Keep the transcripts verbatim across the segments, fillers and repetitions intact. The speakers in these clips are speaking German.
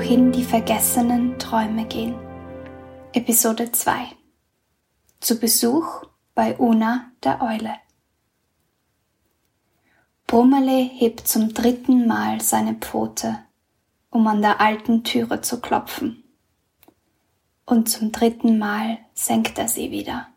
wohin die vergessenen Träume gehen. Episode zwei. Zu Besuch bei Una der Eule. Brummerle hebt zum dritten Mal seine Pfote, um an der alten Türe zu klopfen. Und zum dritten Mal senkt er sie wieder.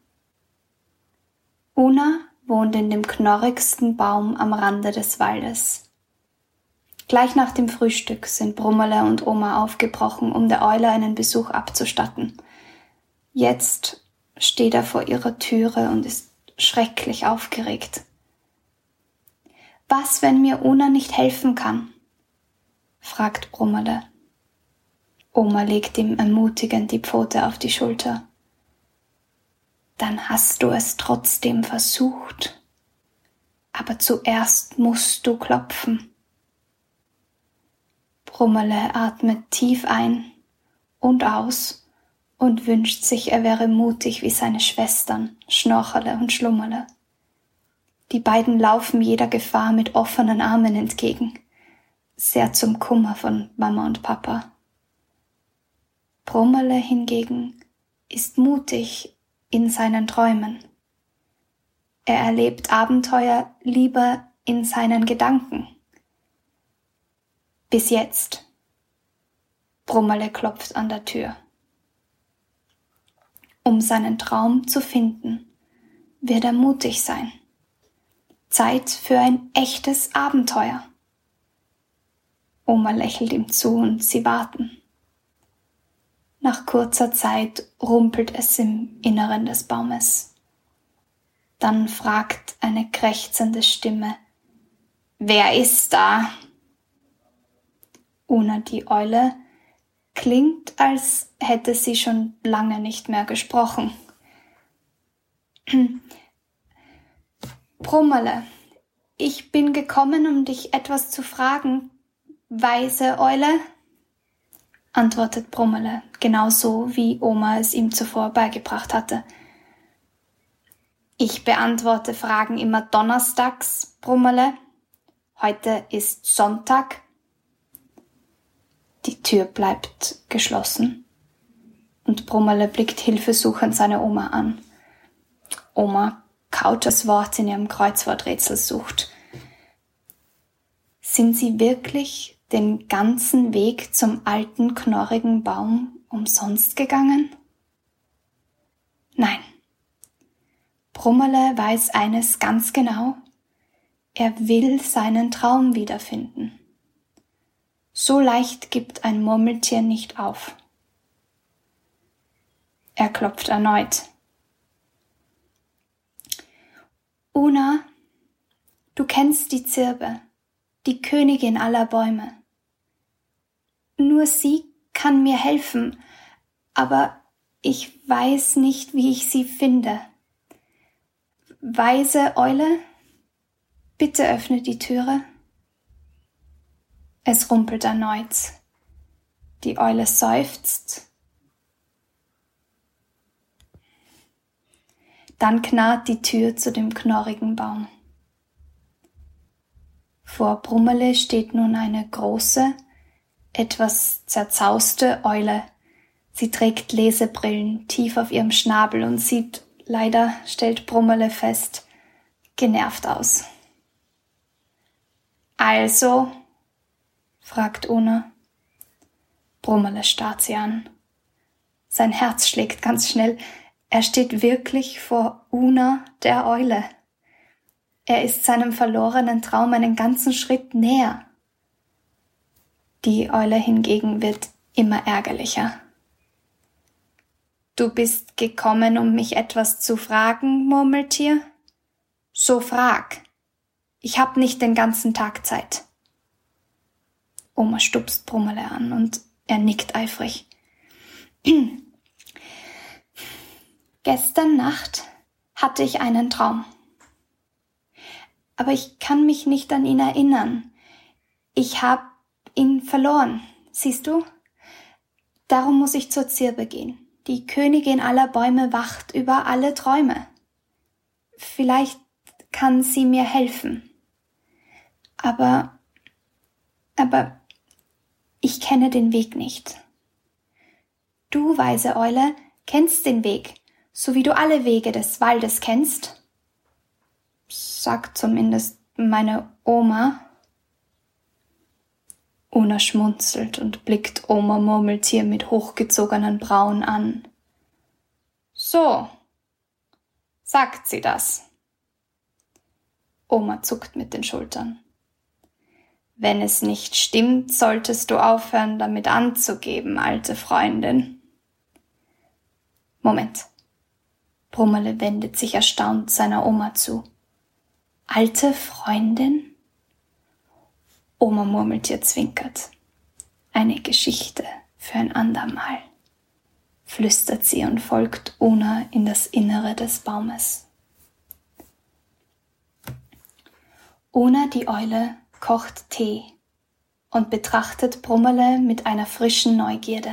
Una wohnt in dem knorrigsten Baum am Rande des Waldes. Gleich nach dem Frühstück sind Brummerle und Oma aufgebrochen, um der Eule einen Besuch abzustatten. Jetzt steht er vor ihrer Türe und ist schrecklich aufgeregt. Was, wenn mir Una nicht helfen kann? Fragt Brummerle. Oma legt ihm ermutigend die Pfote auf die Schulter. Dann hast du es trotzdem versucht. Aber zuerst musst du klopfen. Brummerle atmet tief ein und aus und wünscht sich, er wäre mutig wie seine Schwestern, Schnorcherle und Schlummerle. Die beiden laufen jeder Gefahr mit offenen Armen entgegen, sehr zum Kummer von Mama und Papa. Brummerle hingegen ist mutig in seinen Träumen. Er erlebt Abenteuer lieber in seinen Gedanken. Bis jetzt. Brummerle klopft an der Tür. Um seinen Traum zu finden, wird er mutig sein. Zeit für ein echtes Abenteuer. Oma lächelt ihm zu und sie warten. Nach kurzer Zeit rumpelt es im Inneren des Baumes. Dann fragt eine krächzende Stimme: Wer ist da? Una die Eule klingt, als hätte sie schon lange nicht mehr gesprochen. Brummerle, ich bin gekommen, um dich etwas zu fragen. Weise Eule? Antwortet Brummerle, genauso wie Oma es ihm zuvor beigebracht hatte. Ich beantworte Fragen immer donnerstags, Brummerle. Heute ist Sonntag. Die Tür bleibt geschlossen und Brummerle blickt hilfesuchend seine Oma an. Oma kaut das Wort in ihrem Kreuzworträtsel sucht. Sind sie wirklich den ganzen Weg zum alten, knorrigen Baum umsonst gegangen? Nein. Brummerle weiß eines ganz genau. Er will seinen Traum wiederfinden. So leicht gibt ein Murmeltier nicht auf. Er klopft erneut. Una, du kennst die Zirbe, die Königin aller Bäume. Nur sie kann mir helfen, aber ich weiß nicht, wie ich sie finde. Weise Eule, bitte öffne die Türe. Es rumpelt erneut. Die Eule seufzt. Dann knarrt die Tür zu dem knorrigen Baum. Vor Brummerle steht nun eine große, etwas zerzauste Eule. Sie trägt Lesebrillen tief auf ihrem Schnabel und sieht, leider stellt Brummerle fest, genervt aus. Also, fragt Una. Brummerle starrt sie an. Sein Herz schlägt ganz schnell. Er steht wirklich vor Una der Eule. Er ist seinem verlorenen Traum einen ganzen Schritt näher. Die Eule hingegen wird immer ärgerlicher. Du bist gekommen, um mich etwas zu fragen, Murmeltier? So frag. Ich hab nicht den ganzen Tag Zeit. Oma stupst Brummerle an und er nickt eifrig. Gestern Nacht hatte ich einen Traum. Aber ich kann mich nicht an ihn erinnern. Ich habe ihn verloren, siehst du? Darum muss ich zur Zirbe gehen. Die Königin aller Bäume wacht über alle Träume. Vielleicht kann sie mir helfen. Aber, aber Ich kenne den Weg nicht. Du, weise Eule, kennst den Weg, so wie du alle Wege des Waldes kennst, sagt zumindest meine Oma. Una schmunzelt und blickt Oma Murmeltier mit hochgezogenen Brauen an. So, sagt sie das. Oma zuckt mit den Schultern. Wenn es nicht stimmt, solltest du aufhören, damit anzugeben, alte Freundin. Moment. Brummerle wendet sich erstaunt seiner Oma zu. Alte Freundin? Oma Murmeltier zwinkert. Eine Geschichte für ein andermal, flüstert sie und folgt Una in das Innere des Baumes. Una die Eule kocht Tee und betrachtet Brummerle mit einer frischen Neugierde.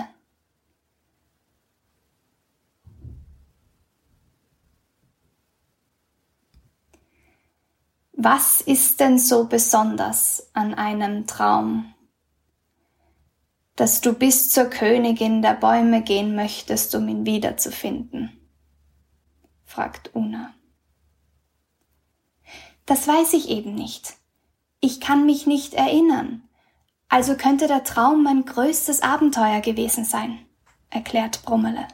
Was ist denn so besonders an einem Traum, dass du bis zur Königin der Bäume gehen möchtest, um ihn wiederzufinden? Fragt Una. Das weiß ich eben nicht. Ich kann mich nicht erinnern. Also könnte der Traum mein größtes Abenteuer gewesen sein, erklärt Brummerle.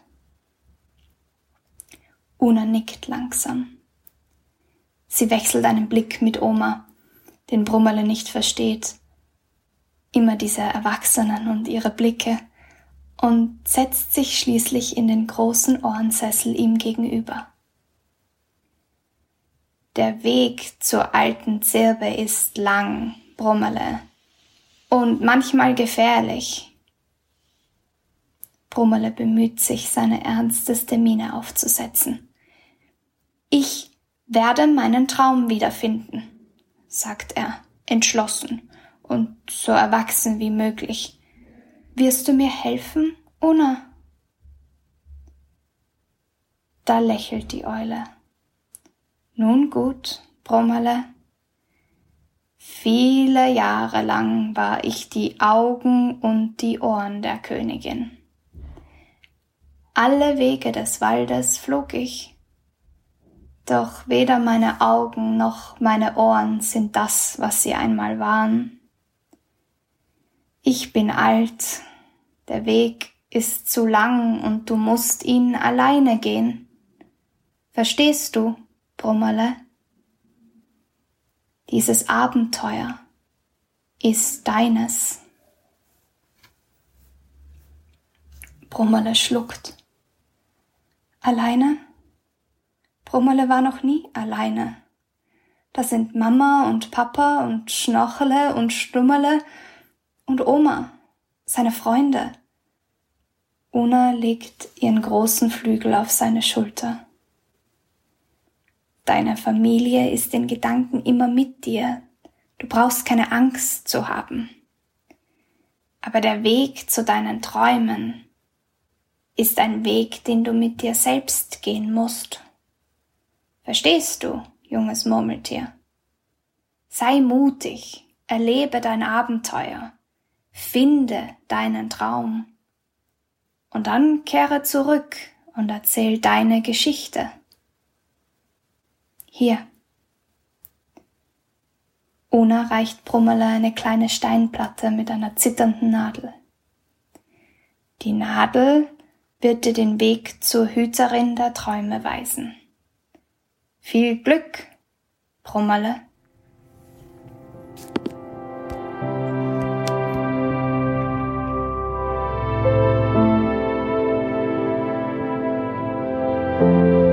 Una nickt langsam. Sie wechselt einen Blick mit Oma, den Brummerle nicht versteht. Immer diese Erwachsenen und ihre Blicke, und setzt sich schließlich in den großen Ohrensessel ihm gegenüber. Der Weg zur alten Zirbe ist lang, Brummerle, und manchmal gefährlich. Brummerle bemüht sich, seine ernsteste Miene aufzusetzen. Ich werde meinen Traum wiederfinden, sagt er, entschlossen und so erwachsen wie möglich. Wirst du mir helfen, Una? Da lächelt die Eule. Nun gut, Brummerle. Viele Jahre lang war ich die Augen und die Ohren der Königin. Alle Wege des Waldes flog ich. Doch weder meine Augen noch meine Ohren sind das, was sie einmal waren. Ich bin alt, der Weg ist zu lang und du musst ihn alleine gehen. Verstehst du, Brummerle? Dieses Abenteuer ist deines. Brummerle schluckt. Alleine? Brummerle war noch nie alleine. Da sind Mama und Papa und Schnorchele und Stummerle und Oma, seine Freunde. Una legt ihren großen Flügel auf seine Schulter. Deine Familie ist in Gedanken immer mit dir. Du brauchst keine Angst zu haben. Aber der Weg zu deinen Träumen ist ein Weg, den du mit dir selbst gehen musst. Verstehst du, junges Murmeltier? Sei mutig, erlebe dein Abenteuer, finde deinen Traum und dann kehre zurück und erzähl deine Geschichte. Hier. Una reicht Brummerle eine kleine Steinplatte mit einer zitternden Nadel. Die Nadel wird dir den Weg zur Hüterin der Träume weisen. Viel Glück, Brummerle. Musik